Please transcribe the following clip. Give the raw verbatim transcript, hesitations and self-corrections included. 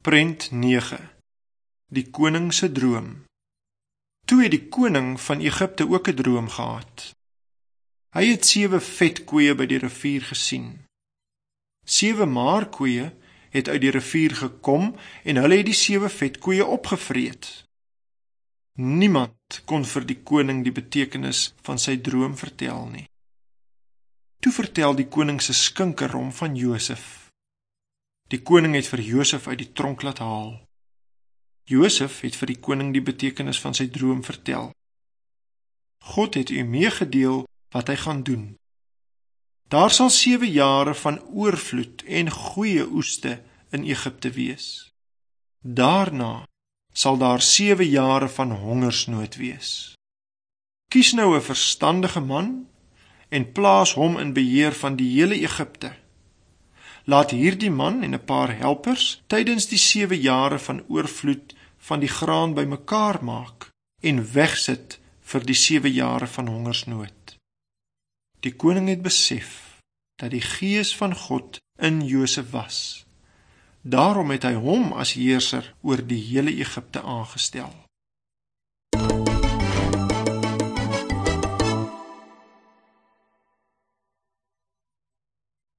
Prent nege. Die koning se droom. Toe het die koning van Egipte ook 'n droom gehad. Hy het sewe vet koeie by die rivier gesien. Sewe maar koeie het uit die rivier gekom en hulle het die sewe vet koeie opgevreet. Niemand kon vir die koning die betekenis van sy droom vertel nie. Toe vertel die koning se skinker hom van Josef. Die koning het vir Josef uit die tronk laat haal. Josef het vir die koning die betekenis van sy droom vertel. God het u meegedeel wat hy gaan doen. Daar sal sewe jare van oorvloed en goeie oeste in Egipte wees. Daarna sal daar sewe jare van hongersnood wees. Kies nou 'n verstandige man en plaas hom in beheer van die hele Egipte. Laat hierdie man en 'n paar helpers tydens die sewe jare van oorvloed van die graan bymekaar maak en wegsit vir die sewe jare van hongersnood. Die koning het besef dat die gees van God in Josef was. Daarom het hy hom as heerser oor die hele Egipte aangestel.